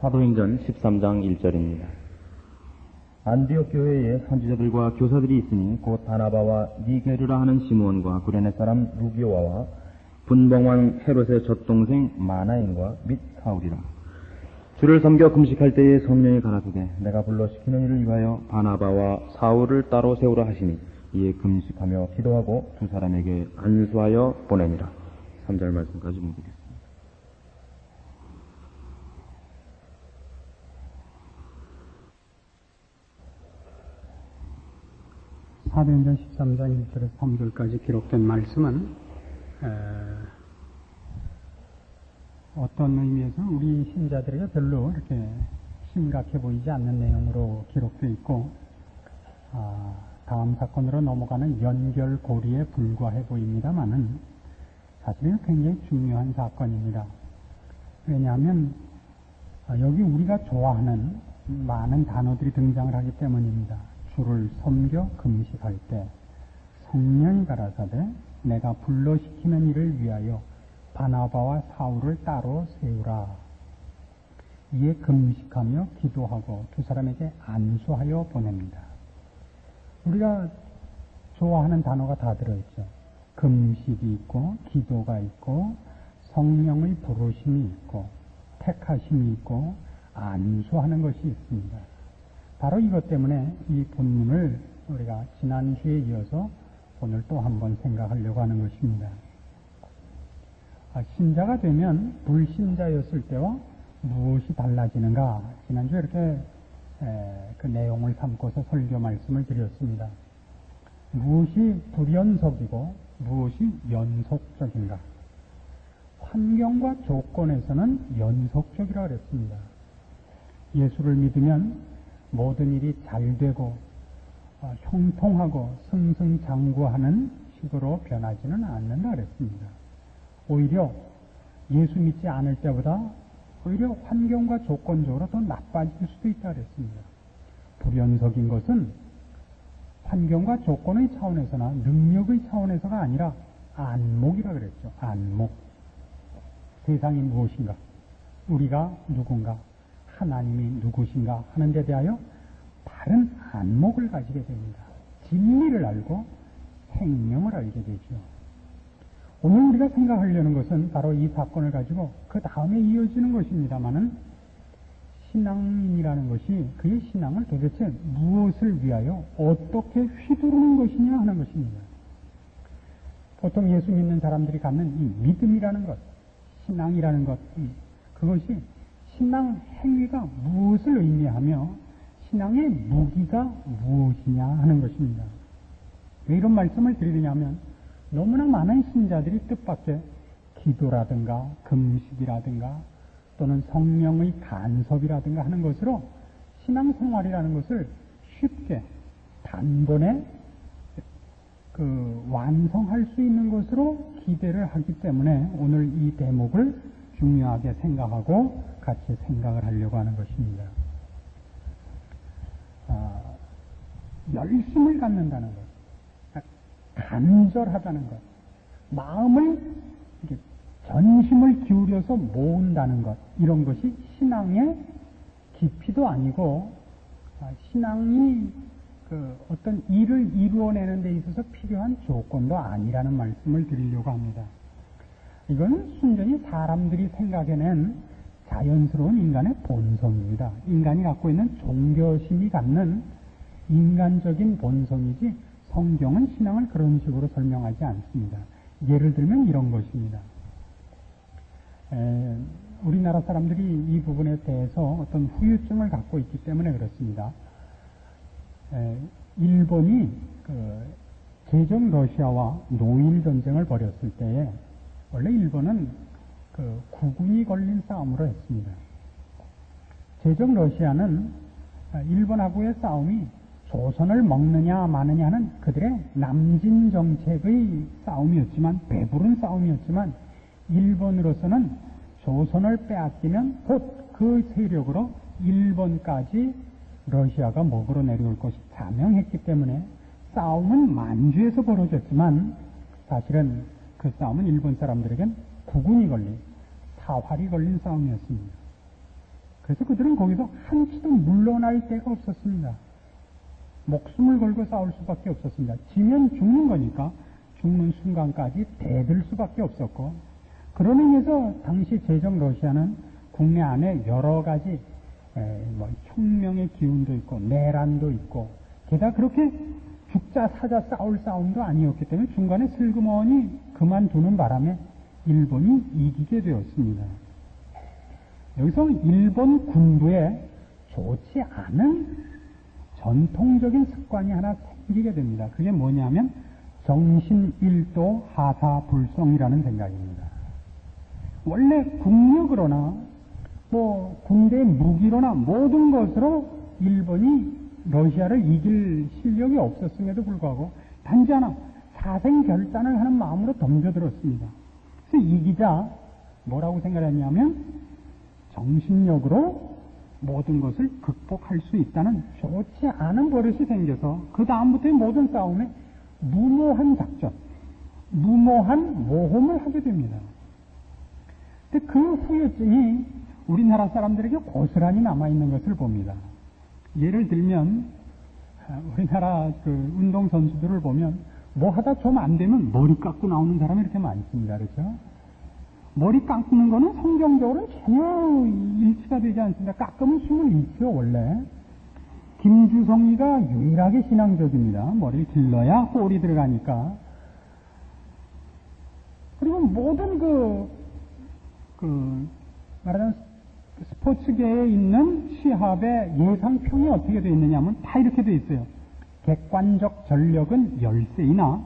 사도행전 13장 1절입니다. 안디옥 교회에 선지자들과 교사들이 있으니 곧 바나바와 니게르라 하는 시몬과 구레네 사람 루기오와 분봉왕 헤롯의 젖동생 마나인과 및 사울이라. 주를 섬겨 금식할 때에 성령이 가라사대 내가 불러 시키는 일을 위하여 바나바와 사울을 따로 세우라 하시니 이에 금식하며 기도하고 두 사람에게 안수하여 보내니라. 3절 말씀까지 묵이겠습니다. 사도행전 13장 1절에서 3절까지 기록된 말씀은 어떤 의미에서는 우리 신자들에게 별로 이렇게 심각해 보이지 않는 내용으로 기록되어 있고 다음 사건으로 넘어가는 연결고리에 불과해 보입니다만은 사실은 굉장히 중요한 사건입니다. 왜냐하면 여기 우리가 좋아하는 많은 단어들이 등장을 하기 때문입니다. 주를 섬겨 금식할 때 성령이 가라사대 내가 불러시키는 일을 위하여 바나바와 사울을 따로 세우라. 이에 금식하며 기도하고 두 사람에게 안수하여 보냅니다. 우리가 좋아하는 단어가 다 들어있죠. 금식이 있고 기도가 있고 성령의 부르심이 있고 택하심이 있고 안수하는 것이 있습니다. 바로 이것 때문에 이 본문을 우리가 지난주에 이어서 오늘 또 한번 생각하려고 하는 것입니다. 신자가 되면 불신자였을 때와 무엇이 달라지는가? 지난주에 이렇게 그 내용을 삼고서 설교 말씀을 드렸습니다. 무엇이 불연속이고 무엇이 연속적인가? 환경과 조건에서는 연속적이라고 그랬습니다. 예수를 믿으면 모든 일이 잘 되고 형통하고 승승장구하는 식으로 변하지는 않는다 그랬습니다. 오히려 예수 믿지 않을 때보다 오히려 환경과 조건적으로 더 나빠질 수도 있다 그랬습니다. 불연속인 것은 환경과 조건의 차원에서나 능력의 차원에서가 아니라 안목이라 그랬죠. 안목. 세상이 무엇인가? 우리가 누군가? 하나님이 누구신가 하는 데 대하여 다른 안목을 가지게 됩니다. 진리를 알고 생명을 알게 되죠. 오늘 우리가 생각하려는 것은 바로 이 사건을 가지고 그 다음에 이어지는 것입니다마는 신앙인이라는 것이 그의 신앙을 도대체 무엇을 위하여 어떻게 휘두르는 것이냐 하는 것입니다. 보통 예수 믿는 사람들이 갖는 이 믿음이라는 것, 신앙이라는 것, 그것이 신앙 행위가 무엇을 의미하며 신앙의 무기가 무엇이냐 하는 것입니다. 왜 이런 말씀을 드리느냐면 너무나 많은 신자들이 뜻밖의 기도라든가 금식이라든가 또는 성령의 간섭이라든가 하는 것으로 신앙생활이라는 것을 쉽게 단번에 완성할 수 있는 것으로 기대를 하기 때문에 오늘 이 대목을 중요하게 생각하고 같이 생각을 하려고 하는 것입니다. 열심을 갖는다는 것, 간절하다는 것, 마음을 전심을 기울여서 모은다는 것, 이런 것이 신앙의 깊이도 아니고 신앙이 어떤 일을 이루어내는 데 있어서 필요한 조건도 아니라는 말씀을 드리려고 합니다. 이건 순전히 사람들이 생각해낸 자연스러운 인간의 본성입니다. 인간이 갖고 있는 종교심이 갖는 인간적인 본성이지 성경은 신앙을 그런 식으로 설명하지 않습니다. 예를 들면 이런 것입니다. 우리나라 사람들이 이 부분에 대해서 어떤 후유증을 갖고 있기 때문에 그렇습니다. 일본이 제정 러시아와 노일 전쟁을 벌였을 때에 원래 일본은 국군이 걸린 싸움으로 했습니다. 제정 러시아는 일본하고의 싸움이 조선을 먹느냐 마느냐는 그들의 남진 정책의 싸움이었지만 배부른 싸움이었지만 일본으로서는 조선을 빼앗기면 곧 그 세력으로 일본까지 러시아가 먹으러 내려올 것이 자명했기 때문에 싸움은 만주에서 벌어졌지만 사실은 그 싸움은 일본 사람들에겐 국군이 걸린 사활이 걸린 싸움이었습니다. 그래서 그들은 거기서 한치도 물러날 데가 없었습니다. 목숨을 걸고 싸울 수밖에 없었습니다. 지면 죽는 거니까 죽는 순간까지 대들 수밖에 없었고, 그런 의미에서 당시 제정 러시아는 국내 안에 여러 가지 혁명의 기운도 있고 내란도 있고, 게다가 그렇게 죽자 사자 싸울 싸움도 아니었기 때문에 중간에 슬그머니 그만두는 바람에 일본이 이기게 되었습니다. 여기서 일본 군부에 좋지 않은 전통적인 습관이 하나 생기게 됩니다. 그게 뭐냐면 정신일도 하사불성이라는 생각입니다. 원래 국력으로나 군대의 무기로나 모든 것으로 일본이 러시아를 이길 실력이 없었음에도 불구하고 단지 하나 사생결단을 하는 마음으로 덤벼들었습니다. 그래서 이기자 뭐라고 생각했냐면 정신력으로 모든 것을 극복할 수 있다는 좋지 않은 버릇이 생겨서 그 다음부터의 모든 싸움에 무모한 작전, 무모한 모험을 하게 됩니다. 근데 그 후유증이 우리나라 사람들에게 고스란히 남아있는 것을 봅니다. 예를 들면 우리나라 운동선수들을 보면 뭐 하다 좀 안 되면 머리 깎고 나오는 사람이 이렇게 많습니다. 그렇죠? 머리 깎는 거는 성경적으로는 전혀 일치가 되지 않습니다. 깎으면 힘을 잃죠, 원래. 김주성이가 유일하게 신앙적입니다. 머리를 길러야 꼴이 들어가니까. 그리고 모든 말하자면 스포츠계에 있는 시합의 예상평이 어떻게 되어 있느냐 하면 다 이렇게 되어 있어요. 객관적 전력은 열세이나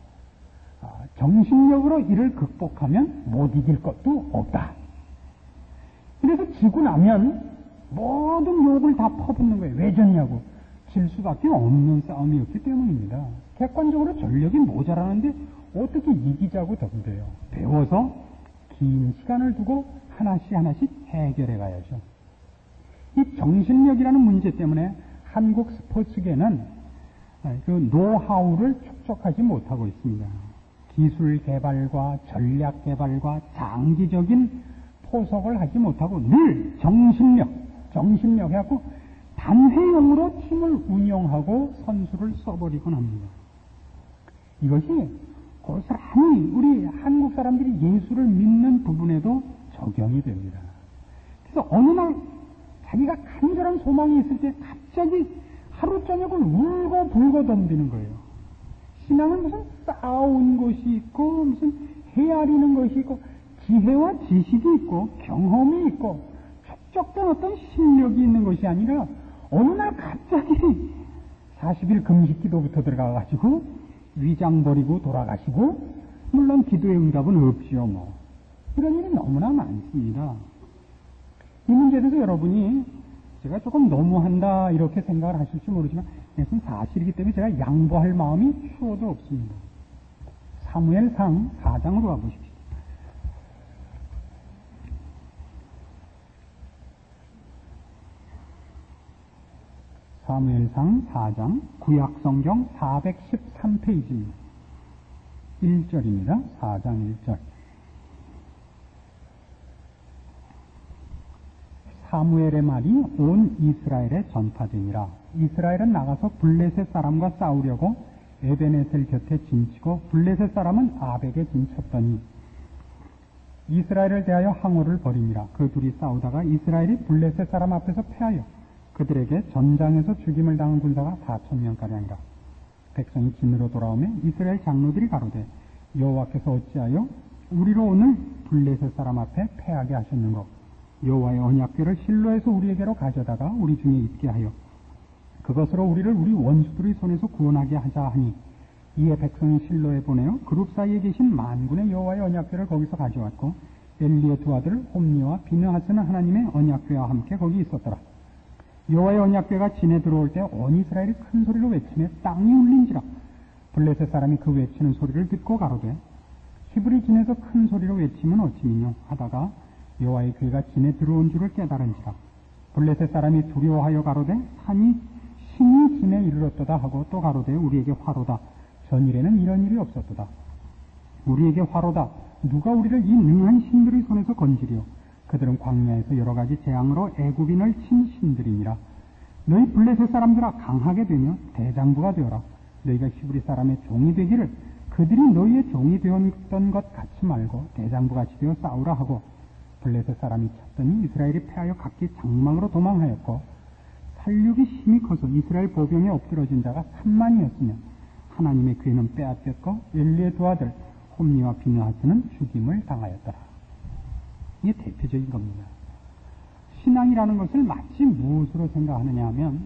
정신력으로 이를 극복하면 못 이길 것도 없다. 그래서 지고 나면 모든 욕을 다 퍼붓는 거예요. 왜 졌냐고. 질 수밖에 없는 싸움이었기 때문입니다. 객관적으로 전력이 모자라는데 어떻게 이기자고 덤벼요. 배워서 긴 시간을 두고 하나씩 해결해 가야죠. 이 정신력이라는 문제 때문에 한국 스포츠계는 그 노하우를 축적하지 못하고 있습니다. 기술 개발과 전략 개발과 장기적인 포석을 하지 못하고 늘 정신력 해갖고 단회용으로 팀을 운영하고 선수를 써버리곤 합니다. 이것이 고스란히 우리 한국 사람들이 예수를 믿는 부분에도 적용이 됩니다. 그래서 어느 날 자기가 간절한 소망이 있을 때 갑자기 하루 저녁을 울고 불고 덤비는 거예요. 신앙은 무슨 쌓아온 것이 있고 무슨 헤아리는 것이 있고 지혜와 지식이 있고 경험이 있고 축적된 어떤 실력이 있는 것이 아니라 어느 날 갑자기 40일 금식 기도부터 들어가가지고 위장 버리고 돌아가시고, 물론 기도의 응답은 없지요. 이런 일이 너무나 많습니다. 이 문제에 대해서 여러분이 제가 조금 너무한다 이렇게 생각을 하실지 모르지만 이것은 사실이기 때문에 제가 양보할 마음이 추워도 없습니다. 사무엘상 4장으로 가보십시오. 사무엘상 4장 구약성경 413페이지입니다. 1절입니다. 4장 1절. 사무엘의 말이 온 이스라엘에 전파되니라. 이스라엘은 나가서 블레셋 사람과 싸우려고 에베네셀 곁에 진치고 블레셋 사람은 아벡에 진쳤더니 이스라엘을 대하여 항오를 벌이니라. 그 둘이 싸우다가 이스라엘이 블레셋 사람 앞에서 패하여 그들에게 전장에서 죽임을 당한 군사가 4,000명가량이라. 백성이 진으로 돌아오면 이스라엘 장로들이 가로되 여호와께서 어찌하여 우리로 오늘 블레셋 사람 앞에 패하게 하셨는고. 여호와의 언약궤를 실로에서 우리에게로 가져다가 우리 중에 있게 하여 그것으로 우리를 우리 원수들의 손에서 구원하게 하자 하니, 이에 백성이 실로에 보내어 그룹 사이에 계신 만군의 여호와의 언약궤를 거기서 가져왔고 엘리의 두 아들 홈니와 비느하스는 하나님의 언약궤와 함께 거기 있었더라. 여호와의 언약궤가 진에 들어올 때 온 이스라엘이 큰 소리로 외치며 땅이 울린지라. 블레셋 사람이 그 외치는 소리를 듣고 가로되 히브리 진에서 큰 소리로 외치면 어찌미뇨 하다가 여호와의 궤가 진에 들어온 줄을 깨달은지라. 블레셋 사람이 두려워하여 가로되 신이 진에 이르렀도다 하고 또 가로되 우리에게 화로다. 전일에는 이런 일이 없었도다. 우리에게 화로다. 누가 우리를 이 능한 신들의 손에서 건지리요. 그들은 광야에서 여러 가지 재앙으로 애굽인을 친 신들이니라. 너희 블레셋 사람들아 강하게 되며 대장부가 되어라. 너희가 히브리 사람의 종이 되기를 그들이 너희의 종이 되었던 것 같이 말고 대장부같이 되어 싸우라 하고 블레셋 사람이 쳤더니 이스라엘이 패하여 각기 장막으로 도망하였고 살육이 심히 커서 이스라엘 보병에 엎드러진 자가 3만이었으며 하나님의 괴는 빼앗겼고 엘리의 두 아들 홈니와 비느하스는 죽임을 당하였더라. 이게 대표적인 겁니다. 신앙이라는 것을 마치 무엇으로 생각하느냐 하면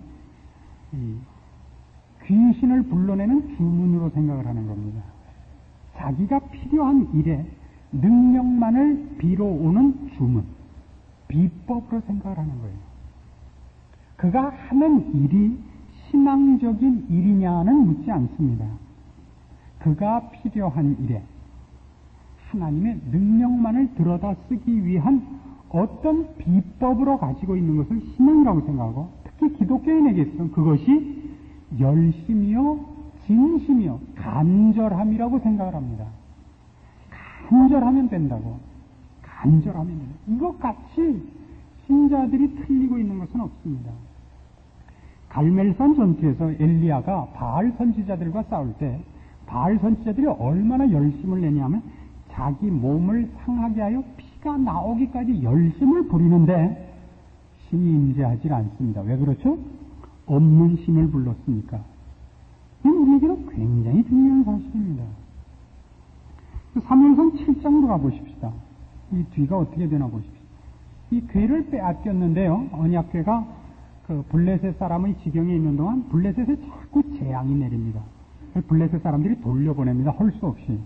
귀신을 불러내는 주문으로 생각을 하는 겁니다. 자기가 필요한 일에 능력만을 빌어오는 주문, 비법으로 생각을 하는 거예요. 그가 하는 일이 신앙적인 일이냐는 묻지 않습니다. 그가 필요한 일에 하나님의 능력만을 들여다 쓰기 위한 어떤 비법으로 가지고 있는 것을 신앙이라고 생각하고, 특히 기독교인에게 있어서 그것이 열심이요, 진심이요, 간절함이라고 생각을 합니다. 간절하면 된다고. 간절하면 된다. 이것같이 신자들이 틀리고 있는 것은 없습니다. 갈멜산 전투에서 엘리야가 바알 선지자들과 싸울 때 바알 선지자들이 얼마나 열심을 내냐면 자기 몸을 상하게 하여 피가 나오기까지 열심을 부리는데 신이 임재하지 않습니다. 왜 그렇죠? 없는 신을 불렀으니까. 이건 우리에게는 굉장히 중요한 사실입니다. 사무엘상 7장으로 가보십시다. 이 뒤가 어떻게 되나 보십시오. 이 괴를 빼앗겼는데요. 언약궤가 그 블레셋 사람의 지경에 있는 동안 블레셋에 자꾸 재앙이 내립니다. 블레셋 사람들이 돌려보냅니다. 할 수 없이.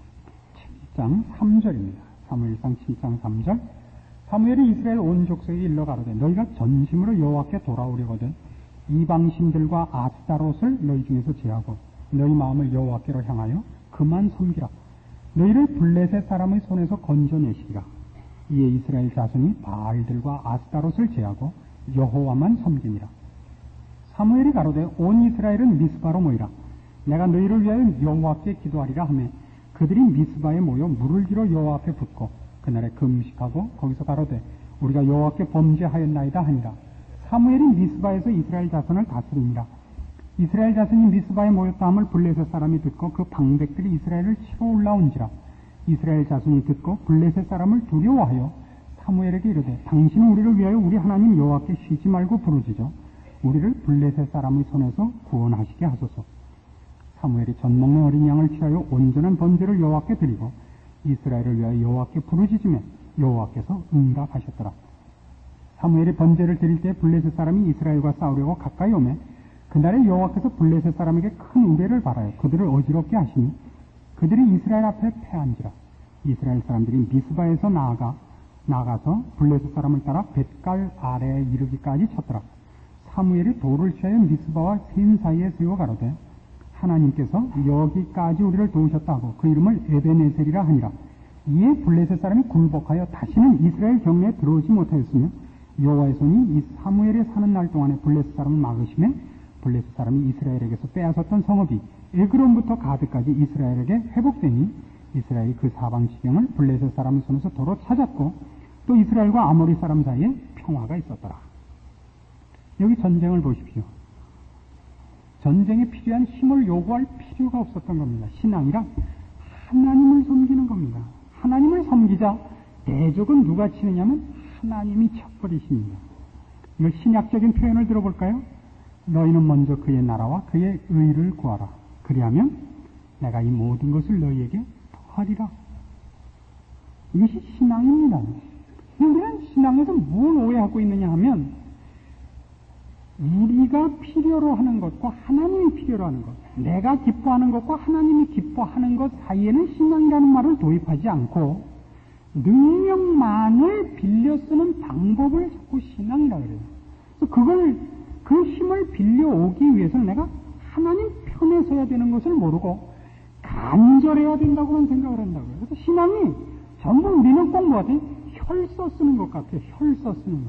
7장 3절입니다. 사무엘상 7장 3절. 사무엘이 이스라엘 온 족속에 일러 가로되 너희가 전심으로 여호와께 돌아오려거든 이방신들과 아스타롯을 너희 중에서 제하고 너희 마음을 여호와께로 향하여 그만 섬기라. 너희를 블레셋 사람의 손에서 건져내시리라. 이에 이스라엘 자손이 바알들과 아스타롯을 제하고 여호와만 섬기니라. 사무엘이 가로되 온 이스라엘은 미스바로 모이라. 내가 너희를 위하여 여호와께 기도하리라 하며 그들이 미스바에 모여 물을 길어 여호와 앞에 붓고 그날에 금식하고 거기서 가로되 우리가 여호와께 범죄하였나이다 하니라. 사무엘이 미스바에서 이스라엘 자손을 다스리니라. 이스라엘 자손이 미스바에 모였다 함을 블레셋 사람이 듣고 그 방백들이 이스라엘을 치러 올라온지라. 이스라엘 자손이 듣고 블레셋 사람을 두려워하여 사무엘에게 이르되 당신은 우리를 위하여 우리 하나님 여호와께 쉬지 말고 부르짖어 우리를 블레셋 사람의 손에서 구원하시게 하소서. 사무엘이 젖 먹는 어린 양을 취하여 온전한 번제를 여호와께 드리고 이스라엘을 위하여 여호와께 부르짖으며 여호와께서 응답하셨더라. 사무엘이 번제를 드릴 때 블레셋 사람이 이스라엘과 싸우려고 가까이 오매 그날에 여호와께서 블레셋 사람에게 큰 우레를 발하여 그들을 어지럽게 하시니 그들이 이스라엘 앞에 패한지라. 이스라엘 사람들이 미스바에서 나가서 블레셋 사람을 따라 벳갈 아래에 이르기까지 쳤더라. 사무엘이 돌을 취하여 미스바와 센 사이에 세워 가로되 하나님께서 여기까지 우리를 도우셨다 하고 그 이름을 에베네셀이라 하니라. 이에 블레셋 사람이 굴복하여 다시는 이스라엘 경내에 들어오지 못하였으며 여호와의 손이 이 사무엘이 사는 날 동안에 블레셋 사람을 막으시며 블레셋 사람이 이스라엘에게서 빼앗았던 성읍이 에그론부터 가드까지 이스라엘에게 회복되니 이스라엘이 그 사방 지경을 블레셋 사람의 손에서 도로 찾았고 또 이스라엘과 아모리 사람 사이에 평화가 있었더라. 여기 전쟁을 보십시오. 전쟁에 필요한 힘을 요구할 필요가 없었던 겁니다. 신앙이란 하나님을 섬기는 겁니다. 하나님을 섬기자 대적은 누가 치느냐면 하나님이 쳐버리십니다. 이걸 신약적인 표현을 들어볼까요? 너희는 먼저 그의 나라와 그의 의를 구하라. 그리하면 내가 이 모든 것을 너희에게 더하리라. 이것이 신앙입니다. 우리는 신앙에서 뭘 오해하고 있느냐 하면 우리가 필요로 하는 것과 하나님이 필요로 하는 것, 내가 기뻐하는 것과 하나님이 기뻐하는 것 사이에는 신앙이라는 말을 도입하지 않고 능력만을 빌려 쓰는 방법을 자꾸 신앙이라고 그래요. 그래서 그 힘을 빌려오기 위해서는 내가 하나님 편에 서야 되는 것을 모르고 간절해야 된다고만 생각을 한다고요. 그래서 신앙이 전부 우리는 꼭 뭐 같아요? 혈서 쓰는 것 같아요. 혈서 쓰는 것.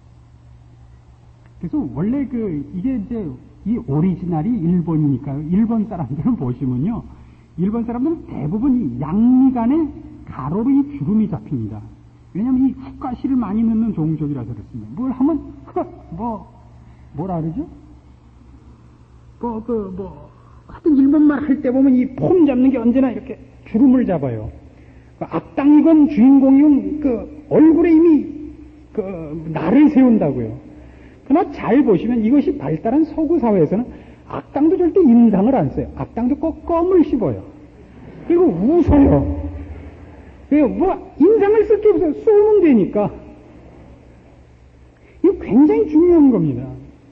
그래서 원래 이게 이제 이 오리지널이 일본이니까요. 일본 사람들을 보시면요. 일본 사람들은 대부분 이 양미간에 가로로 이 주름이 잡힙니다. 왜냐하면 이 훅가시를 많이 넣는 종족이라서 그렇습니다. 뭘 하면 뭐라 그러죠? 하여튼 일본말 할 때 보면 이 폼 잡는 게 언제나 이렇게 주름을 잡아요. 악당이건 주인공이건 얼굴에 이미 날을 세운다고요. 그러나 잘 보시면 이것이 발달한 서구 사회에서는 악당도 절대 인상을 안 써요. 악당도 꼭 껌을 씹어요. 그리고 웃어요. 왜요? 인상을 쓸 게 없어요. 쏘면 되니까. 이거 굉장히 중요한 겁니다.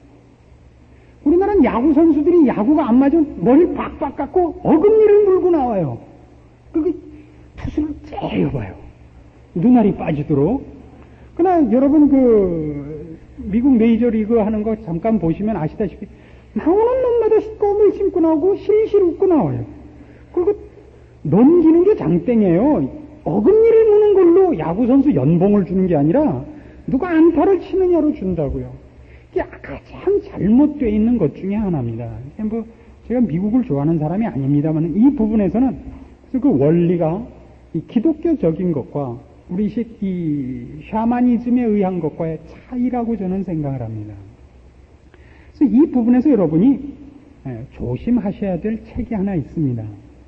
우리나라는 야구 선수들이 야구가 안 맞으면 머리를 박박 깎고 어금니를 물고 나와요. 그게 투수를 째려봐요. 눈알이 빠지도록. 그러나 여러분 미국 메이저리그 하는 거 잠깐 보시면 아시다시피 나오는 놈마다 껌을 심고 나오고 실실 웃고 나와요. 그리고 넘기는 게 장땡이에요. 어금니를 무는 걸로 야구선수 연봉을 주는 게 아니라 누가 안타를 치느냐로 준다고요. 이게 가장 잘못되어 있는 것 중에 하나입니다. 제가 미국을 좋아하는 사람이 아닙니다만 이 부분에서는 그 원리가 이 기독교적인 것과 우리식 이 샤머니즘에 의한 것과의 차이라고 저는 생각을 합니다. 그래서 이 부분에서 여러분이 조심하셔야 될 책이 하나 있습니다.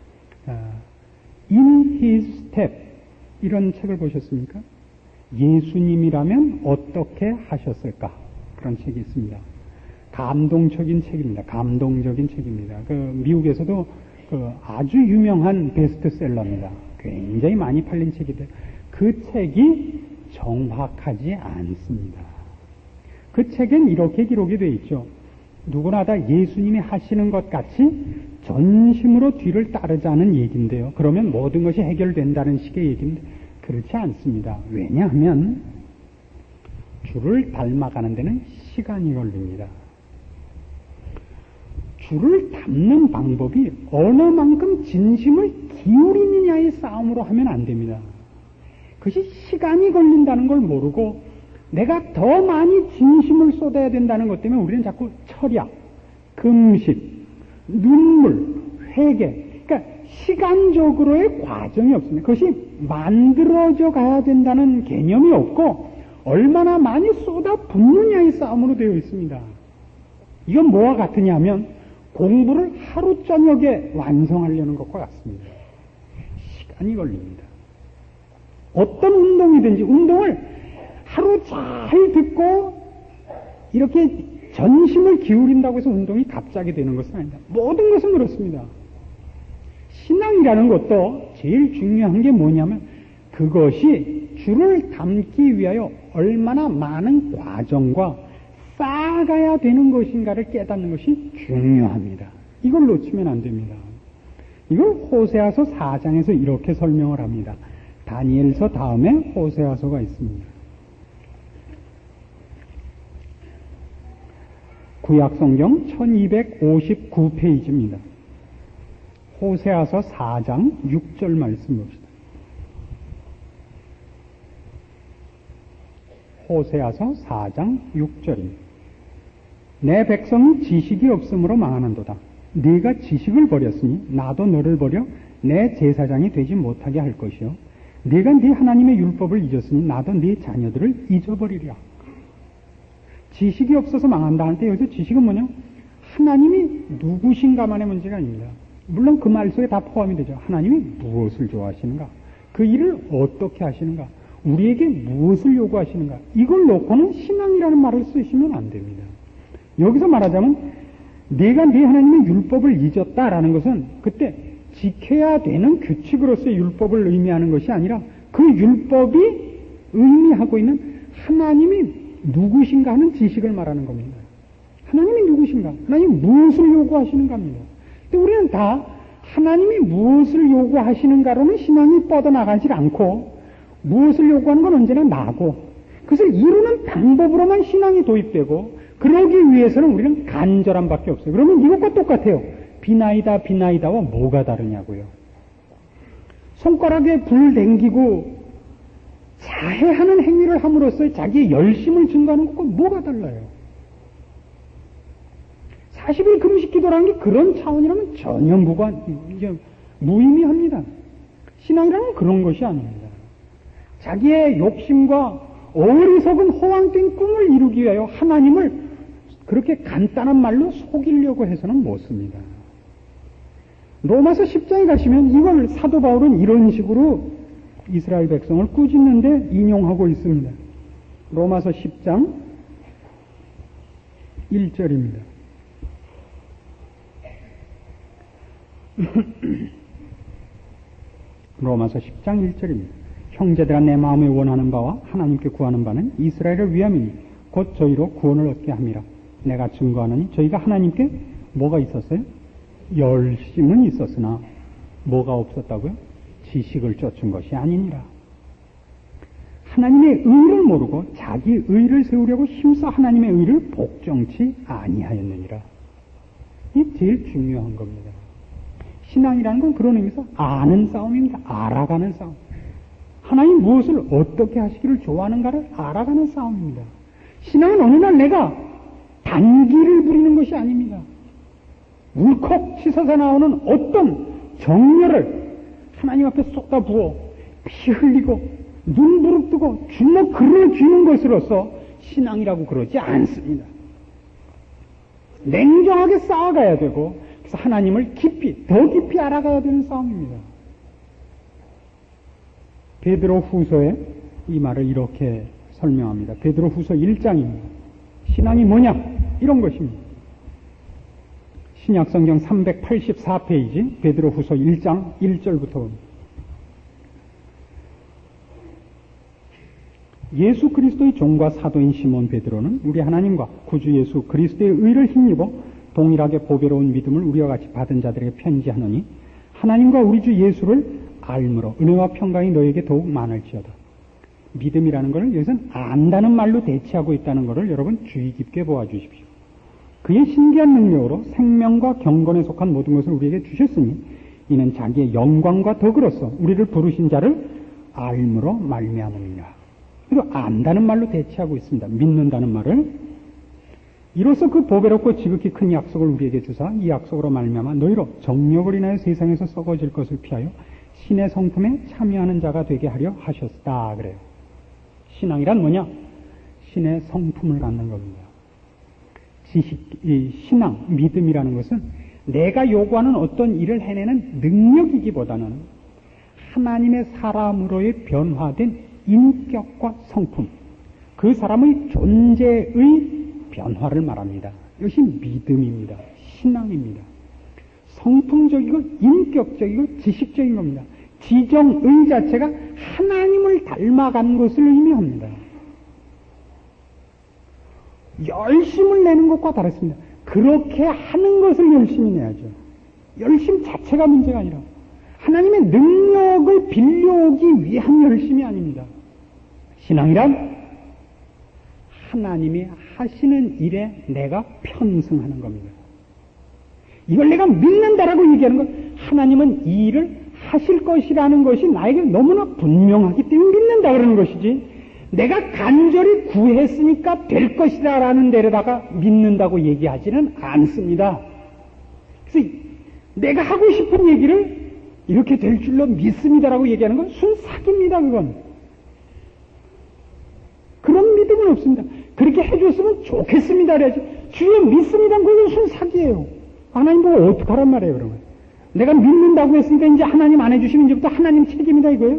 In His Step 이런 책을 보셨습니까? 예수님이라면 어떻게 하셨을까? 그런 책이 있습니다. 감동적인 책입니다. 감동적인 책입니다. 미국에서도 아주 유명한 베스트셀러입니다. 굉장히 많이 팔린 책인데 그 책이 정확하지 않습니다. 그 책엔 이렇게 기록이 되어 있죠. 누구나 다 예수님이 하시는 것 같이 전심으로 뒤를 따르자는 얘기인데요. 그러면 모든 것이 해결된다는 식의 얘기인데 그렇지 않습니다. 왜냐하면 주를 닮아가는 데는 시간이 걸립니다. 주를 닮는 방법이 어느 만큼 진심을 기울이느냐의 싸움으로 하면 안 됩니다. 그것이 시간이 걸린다는 걸 모르고 내가 더 많이 진심을 쏟아야 된다는 것 때문에 우리는 자꾸 철야, 금식, 눈물, 회개, 그러니까 시간적으로의 과정이 없습니다. 그것이 만들어져 가야 된다는 개념이 없고 얼마나 많이 쏟아붓느냐의 싸움으로 되어 있습니다. 이건 뭐와 같으냐 하면 공부를 하루 저녁에 완성하려는 것과 같습니다. 시간이 걸립니다. 어떤 운동이든지 운동을 하루 잘 듣고 이렇게 전심을 기울인다고 해서 운동이 갑자기 되는 것은 아닙니다. 모든 것은 그렇습니다. 신앙이라는 것도 제일 중요한 게 뭐냐면 그것이 주를 닮기 위하여 얼마나 많은 과정과 쌓아가야 되는 것인가를 깨닫는 것이 중요합니다. 이걸 놓치면 안 됩니다. 이걸 호세아서 4장에서 이렇게 설명을 합니다. 다니엘서 다음에 호세아서가 있습니다. 구약성경 1259페이지입니다. 호세아서 4장 6절 말씀 봅시다. 호세아서 4장 6절입니다. 내 백성은 지식이 없으므로 망하는도다. 네가 지식을 버렸으니 나도 너를 버려 내 제사장이 되지 못하게 할 것이요. 네가 네 하나님의 율법을 잊었으니 나도 네 자녀들을 잊어버리리라. 지식이 없어서 망한다 할 때 여기서 지식은 뭐냐? 하나님이 누구신가만의 문제가 아닙니다. 물론 그 말 속에 다 포함이 되죠. 하나님이 무엇을 좋아하시는가? 그 일을 어떻게 하시는가? 우리에게 무엇을 요구하시는가? 이걸 놓고는 신앙이라는 말을 쓰시면 안 됩니다. 여기서 말하자면 내가 네 하나님의 율법을 잊었다라는 것은 그때 지켜야 되는 규칙으로서의 율법을 의미하는 것이 아니라 그 율법이 의미하고 있는 하나님이 누구신가 하는 지식을 말하는 겁니다. 하나님이 누구신가? 하나님이 무엇을 요구하시는가입니다. 근데 우리는 다 하나님이 무엇을 요구하시는가로는 신앙이 뻗어나가지 않고 무엇을 요구하는 건 언제나 나고 그것을 이루는 방법으로만 신앙이 도입되고 그러기 위해서는 우리는 간절함밖에 없어요. 그러면 이것과 똑같아요. 비나이다 비나이다와 뭐가 다르냐고요. 손가락에 불 댕기고 자해하는 행위를 함으로써 자기의 열심을 증가하는 것과 뭐가 달라요? 40일 금식 기도라는 게 그런 차원이라면 전혀 무의미합니다. 신앙이라는 건 그런 것이 아닙니다. 자기의 욕심과 어리석은 호황된 꿈을 이루기 위하여 하나님을 그렇게 간단한 말로 속이려고 해서는 못 씁니다. 로마서 10장에 가시면 이걸 사도 바울은 이런 식으로 이스라엘 백성을 꾸짖는데 인용하고 있습니다. 로마서 10장 1절입니다. 로마서 10장 1절입니다. 형제들아 내 마음에 원하는 바와 하나님께 구하는 바는 이스라엘을 위함이니 곧 저희로 구원을 얻게 함이라. 내가 증거하노니 저희가 하나님께 뭐가 있었어요? 열심은 있었으나 뭐가 없었다고요? 지식을 쫓은 것이 아니니라. 하나님의 의를 모르고 자기 의를 세우려고 힘써 하나님의 의를 복종치 아니하였느니라. 이게 제일 중요한 겁니다. 신앙이라는 건 그런 의미에서 아는 싸움입니다. 알아가는 싸움. 하나님 무엇을 어떻게 하시기를 좋아하는가를 알아가는 싸움입니다. 신앙은 어느 날 내가 단기를 부리는 것이 아닙니다. 울컥 치솟아 나오는 어떤 정열을 하나님 앞에 쏟아 부어 피 흘리고 눈 부릅뜨고 주먹 그를 쥐는 것으로서 신앙이라고 그러지 않습니다. 냉정하게 쌓아가야 되고 그래서 하나님을 깊이 더 깊이 알아가야 되는 싸움입니다. 베드로 후서에 이 말을 이렇게 설명합니다. 베드로 후서 1장입니다. 신앙이 뭐냐? 이런 것입니다. 신약성경 384페이지 베드로 후서 1장 1절부터 봅니다. 예수 그리스도의 종과 사도인 시몬 베드로는 우리 하나님과 구주 예수 그리스도의 의를 힘입어 동일하게 보배로운 믿음을 우리와 같이 받은 자들에게 편지하노니 하나님과 우리 주 예수를 알므로 은혜와 평강이 너에게 더욱 많을지어다. 믿음이라는 것을 여기서는 안다는 말로 대체하고 있다는 것을 여러분 주의 깊게 보아주십시오. 그의 신기한 능력으로 생명과 경건에 속한 모든 것을 우리에게 주셨으니 이는 자기의 영광과 덕으로서 우리를 부르신 자를 알므로 말미암음이라. 그리고 안다는 말로 대체하고 있습니다. 믿는다는 말을. 이로써 그 보배롭고 지극히 큰 약속을 우리에게 주사 이 약속으로 말미암아 너희로 정욕을 인하여 세상에서 썩어질 것을 피하여 신의 성품에 참여하는 자가 되게 하려 하셨다 그래요. 신앙이란 뭐냐? 신의 성품을 갖는 겁니다. 신앙, 믿음이라는 것은 내가 요구하는 어떤 일을 해내는 능력이기보다는 하나님의 사람으로의 변화된 인격과 성품, 그 사람의 존재의 변화를 말합니다. 이것이 믿음입니다. 신앙입니다. 성품적이고 인격적이고 지식적인 겁니다. 지정의 자체가 하나님을 닮아간 것을 의미합니다. 열심을 내는 것과 다릅니다. 그렇게 하는 것을 열심히 내야죠. 열심 자체가 문제가 아니라 하나님의 능력을 빌려오기 위한 열심이 아닙니다. 신앙이란 하나님이 하시는 일에 내가 편승하는 겁니다. 이걸 내가 믿는다라고 얘기하는 건 하나님은 이 일을 하실 것이라는 것이 나에게 너무나 분명하기 때문에 믿는다 그러는 것이지, 내가 간절히 구했으니까 될 것이다라는 데려다가 믿는다고 얘기하지는 않습니다. 그래서 내가 하고 싶은 얘기를 이렇게 될 줄로 믿습니다라고 얘기하는 건 순사기입니다. 그건 그런 믿음은 없습니다. 그렇게 해줬으면 좋겠습니다 그래야지, 주여 믿습니다 그건 순사기예요. 하나님 보고 어떡하란 말이에요. 그러면 내가 믿는다고 했으니까 이제 하나님 안 해주시면 이제부터 하나님 책임이다 이거예요?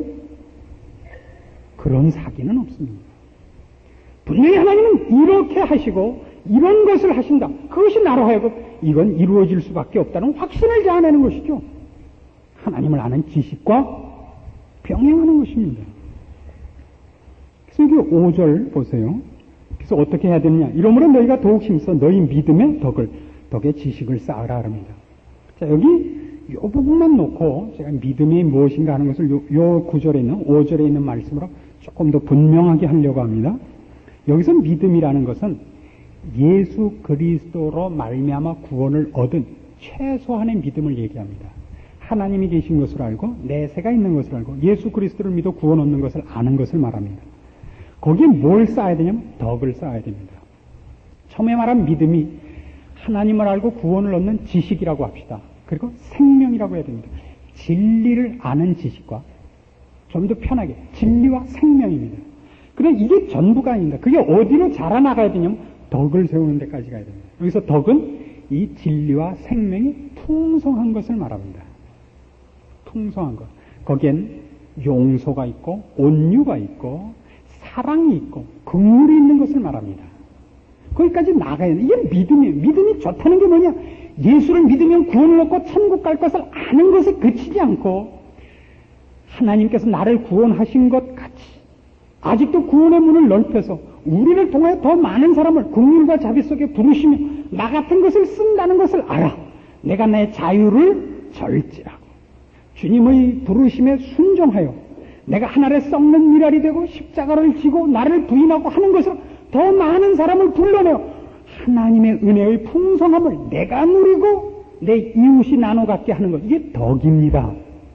그런 사기는 없습니다. 분명히 하나님은 이렇게 하시고 이런 것을 하신다. 그것이 나로 하여금 이건 이루어질 수밖에 없다는 확신을 자아내는 것이죠. 하나님을 아는 지식과 병행하는 것입니다. 그래서 여기 5절 보세요. 그래서 어떻게 해야 되느냐. 이러므로 너희가 더욱 힘써 너희 믿음의 덕에 지식을 쌓으라 합니다. 자, 여기 이 부분만 놓고 제가 믿음이 무엇인가 하는 것을 요 구절에 있는 5절에 있는 말씀으로 조금 더 분명하게 하려고 합니다. 여기서 믿음이라는 것은 예수 그리스도로 말미암아 구원을 얻은 최소한의 믿음을 얘기합니다. 하나님이 계신 것을 알고 내세가 있는 것을 알고 예수 그리스도를 믿어 구원 얻는 것을 아는 것을 말합니다. 거기에 뭘 쌓아야 되냐면 덕을 쌓아야 됩니다. 처음에 말한 믿음이 하나님을 알고 구원을 얻는 지식이라고 합시다. 그리고 생명이라고 해야 됩니다. 진리를 아는 지식과 좀 더 편하게 진리와 생명입니다. 그런데 이게 전부가 아닙니다. 그게 어디로 자라나가야 되냐면 덕을 세우는 데까지 가야 됩니다. 여기서 덕은 이 진리와 생명이 풍성한 것을 말합니다. 풍성한 것. 거기엔 용서가 있고 온유가 있고 사랑이 있고 긍휼이 있는 것을 말합니다. 거기까지 나가야 돼. 이게 믿음이에요. 믿음이 좋다는 게 뭐냐? 예수를 믿으면 구원을 얻고 천국 갈 것을 아는 것에 그치지 않고 하나님께서 나를 구원하신 것 같이 아직도 구원의 문을 넓혀서 우리를 통하여 더 많은 사람을 긍휼과 자비 속에 부르시며 나 같은 것을 쓴다는 것을 알아. 내가 내 자유를 절제하고 주님의 부르심에 순종하여 내가 하늘에 썩는 미랄이 되고 십자가를 지고 나를 부인하고 하는 것으로 더 많은 사람을 불러내어 하나님의 은혜의 풍성함을 내가 누리고 내 이웃이 나눠 갖게 하는 것. 이게 덕입니다.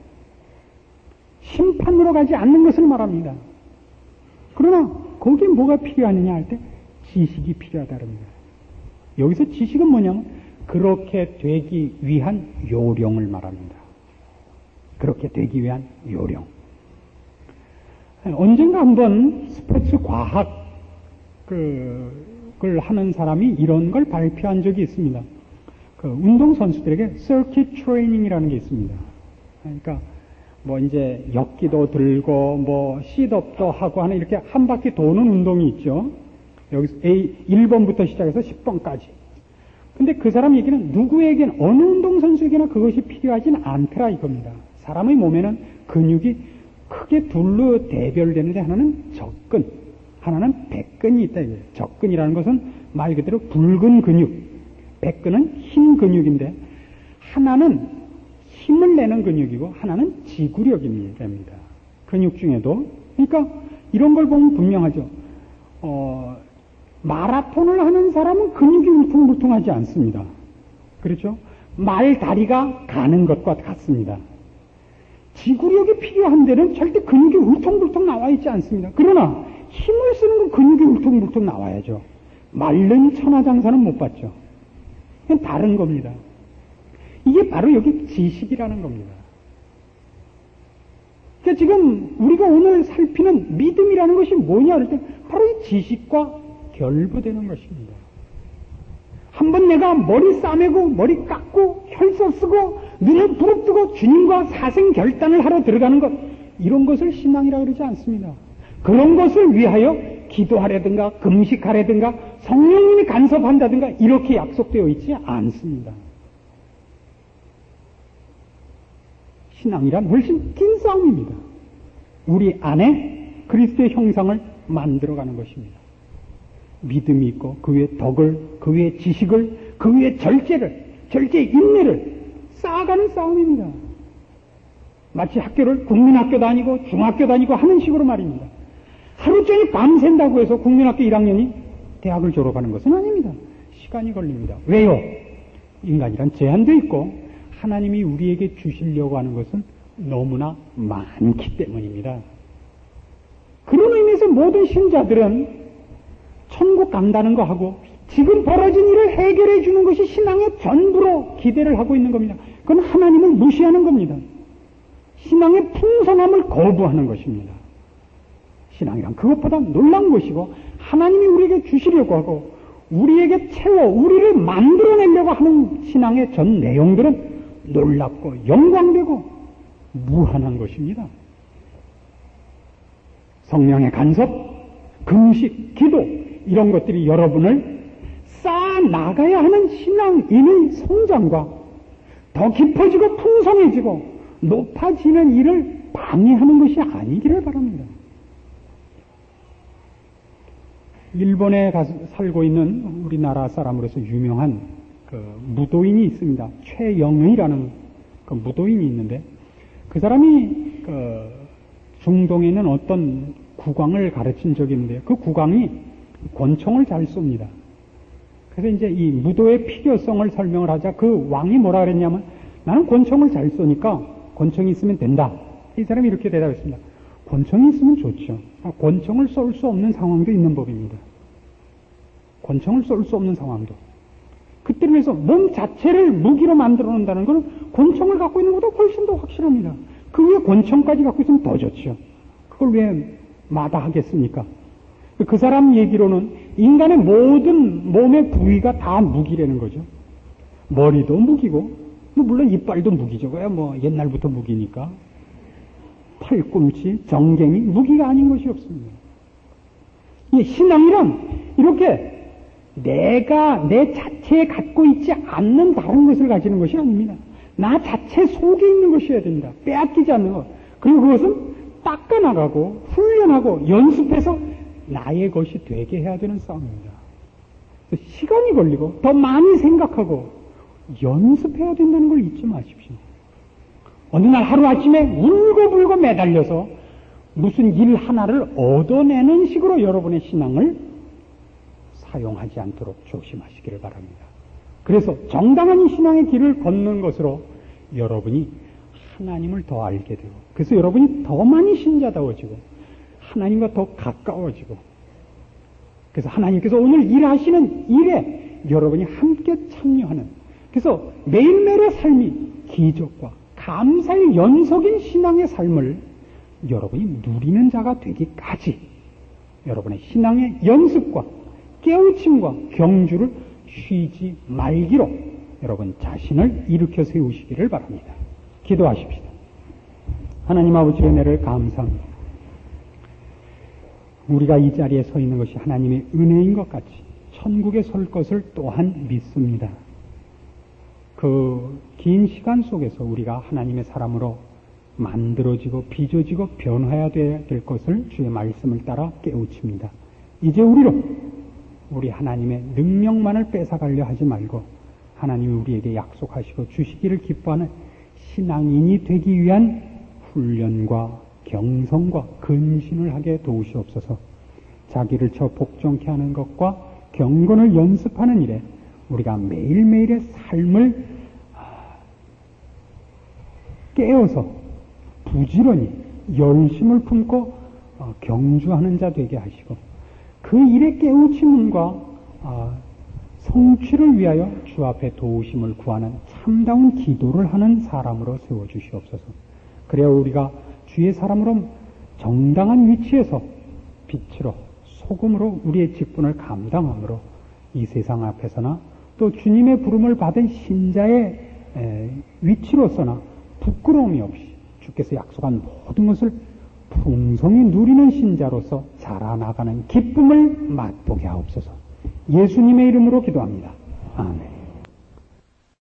심판으로 가지 않는 것을 말합니다. 그러나 거기에 뭐가 필요하느냐 할 때 지식이 필요하다랍니다. 여기서 지식은 뭐냐면 그렇게 되기 위한 요령을 말합니다. 그렇게 되기 위한 요령. 언젠가 한번 스포츠 과학을 하는 사람이 이런 걸 발표한 적이 있습니다. 그 운동선수들에게 서킷 트레이닝이라는 게 있습니다. 그러니까 뭐 이제 역기도 들고 뭐 시트업도 하고 하는 이렇게 한 바퀴 도는 운동이 있죠. 여기서 1번부터 시작해서 10번까지. 근데 그 사람 얘기는 누구에게는 어느 운동선수에게나 그것이 필요하진 않더라 이겁니다. 사람의 몸에는 근육이 크게 둘로 대별되는데 하나는 적근, 하나는 백근이 있다 이거예요. 적근이라는 것은 말 그대로 붉은 근육, 백근은 흰 근육인데 하나는 힘을 내는 근육이고 하나는 지구력입니다. 근육 중에도. 그러니까 이런 걸 보면 분명하죠. 마라톤을 하는 사람은 근육이 울퉁불퉁하지 않습니다. 그렇죠? 말 다리가 가는 것과 같습니다. 지구력이 필요한 데는 절대 근육이 울퉁불퉁 나와 있지 않습니다. 그러나 힘을 쓰는 건 근육이 울퉁불퉁 나와야죠. 마른 천하장사는 못 봤죠. 그건 다른 겁니다. 이게 바로 여기 지식이라는 겁니다. 그러니까 지금 우리가 오늘 살피는 믿음이라는 것이 뭐냐 할 때 바로 이 지식과 결부되는 것입니다. 한번 내가 머리 싸매고 머리 깎고 혈서 쓰고 눈을 부릅뜨고 주님과 사생 결단을 하러 들어가는 것, 이런 것을 신앙이라고 그러지 않습니다. 그런 것을 위하여 기도하려든가 금식하려든가 성령님이 간섭한다든가 이렇게 약속되어 있지 않습니다. 신앙이란 훨씬 긴 싸움입니다. 우리 안에 그리스도의 형상을 만들어가는 것입니다. 믿음이 있고 그 위에 덕을, 그 위에 지식을, 그 위에 절제 인내를 쌓아가는 싸움입니다. 마치 학교를 국민학교 다니고 중학교 다니고 하는 식으로 말입니다. 하루 종일 밤샌다고 해서 국민학교 1학년이 대학을 졸업하는 것은 아닙니다. 시간이 걸립니다. 왜요? 인간이란 제한도 있고 하나님이 우리에게 주시려고 하는 것은 너무나 많기 때문입니다. 그런 의미에서 모든 신자들은 천국 간다는 거 하고 지금 벌어진 일을 해결해 주는 것이 신앙의 전부로 기대를 하고 있는 겁니다. 그건 하나님을 무시하는 겁니다. 신앙의 풍성함을 거부하는 것입니다. 신앙이란 그것보다 놀라운 것이고 하나님이 우리에게 주시려고 하고 우리에게 채워 우리를 만들어내려고 하는 신앙의 전 내용들은 놀랍고 영광되고 무한한 것입니다. 성령의 간섭, 금식, 기도 이런 것들이 여러분을 쌓아나가야 하는 신앙인의 성장과 더 깊어지고 풍성해지고 높아지는 일을 방해하는 것이 아니기를 바랍니다. 일본에 가서 살고 있는 우리나라 사람으로서 유명한 그 무도인이 있습니다. 최영의라는 그 무도인이 있는데 그 사람이 그 중동에 있는 어떤 국왕을 가르친 적이 있는데 그 국왕이 권총을 잘 쏩니다. 그래서 이제 이 무도의 필요성을 설명을 하자 그 왕이 뭐라 그랬냐면 나는 권총을 잘 쏘니까 권총이 있으면 된다. 이 사람이 이렇게 대답했습니다. 권총이 있으면 좋죠. 권총을 쏠 수 없는 상황도 있는 법입니다. 권총을 쏠 수 없는 상황도. 그때를 위해서 몸 자체를 무기로 만들어 놓는다는 것은 권총을 갖고 있는 것보다 훨씬 더 확실합니다. 그 위에 권총까지 갖고 있으면 더 좋죠. 그걸 왜 마다하겠습니까? 그 사람 얘기로는 인간의 모든 몸의 부위가 다 무기라는 거죠. 머리도 무기고, 물론 이빨도 무기죠. 그야 옛날부터 무기니까. 팔꿈치, 정갱이, 무기가 아닌 것이 없습니다. 이 신앙이란 이렇게 내가 내 자체에 갖고 있지 않는 다른 것을 가지는 것이 아닙니다. 나 자체 속에 있는 것이어야 됩니다. 빼앗기지 않는 것. 그리고 그것은 닦아나가고 훈련하고 연습해서 나의 것이 되게 해야 되는 싸움입니다. 시간이 걸리고 더 많이 생각하고 연습해야 된다는 걸 잊지 마십시오. 어느 날 하루아침에 울고불고 매달려서 무슨 일 하나를 얻어내는 식으로 여러분의 신앙을 사용하지 않도록 조심하시기를 바랍니다. 그래서 정당한 신앙의 길을 걷는 것으로 여러분이 하나님을 더 알게 되고, 그래서 여러분이 더 많이 신자다워지고 하나님과 더 가까워지고, 그래서 하나님께서 오늘 일하시는 일에 여러분이 함께 참여하는, 그래서 매일매일의 삶이 기적과 감사의 연속인 신앙의 삶을 여러분이 누리는 자가 되기까지 여러분의 신앙의 연습과 깨우침과 경주를 쉬지 말기로 여러분 자신을 일으켜 세우시기를 바랍니다. 기도하십시다. 하나님 아버지의 은혜를 감사합니다. 우리가 이 자리에 서 있는 것이 하나님의 은혜인 것 같이 천국에 설 것을 또한 믿습니다. 그 긴 시간 속에서 우리가 하나님의 사람으로 만들어지고 빚어지고 변화해야 될 것을 주의 말씀을 따라 깨우칩니다. 이제 우리 하나님의 능력만을 뺏어가려 하지 말고 하나님이 우리에게 약속하시고 주시기를 기뻐하는 신앙인이 되기 위한 훈련과 경성과 근신을 하게 도우시옵소서. 자기를 저 복종케 하는 것과 경건을 연습하는 일에 우리가 매일매일의 삶을 깨어서 부지런히 열심을 품고 경주하는 자 되게 하시고, 그 일의 깨우침과 성취를 위하여 주 앞에 도우심을 구하는 참다운 기도를 하는 사람으로 세워주시옵소서. 그래야 우리가 주의 사람으로 정당한 위치에서 빛으로 소금으로 우리의 직분을 감당함으로 이 세상 앞에서나 또 주님의 부름을 받은 신자의 위치로서나 부끄러움이 없이 주께서 약속한 모든 것을 풍성히 누리는 신자로서 자라나가는 기쁨을 맛보게 하옵소서. 예수님의 이름으로 기도합니다. 아멘.